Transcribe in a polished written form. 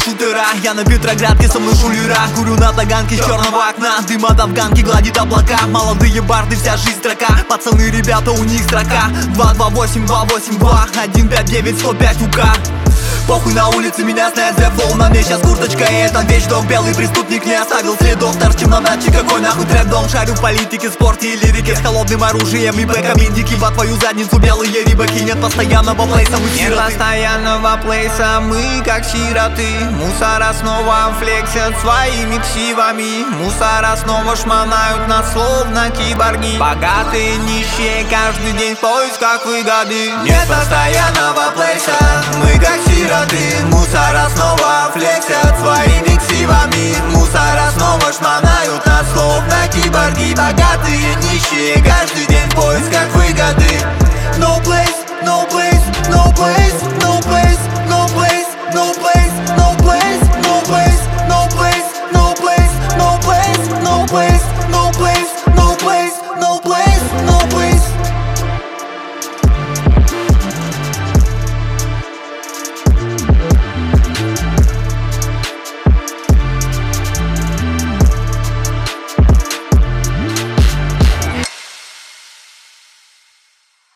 шутера. Я на Петроградке, со мной шулера. Курю на таганке с черного окна. Дым от афганки гладит облака. Молодые барды, вся жизнь строка. Пацаны, ребята, у них строка 228-282 159-105 УК. Похуй, на улице меня знает зэп-флоу. На мне сейчас курточка и это вещдок. Белый преступник не оставил следов. Торчим на даче, какой нахуй трэп-дом. Шарю в политике, спорте и лирике. С холодным оружием и бэком индики. Во твою задницу белые рибаки. Нет постоянного плейса, мы сироты. Нет постоянного плейса, мы как сироты. Мусора снова флексят своими ксивами. Мусора снова шмонают нас словно киборги. Богатые, нищие, каждый день в поисках выгоды. Нет постоянного плейса, мы как сироты. Мусора снова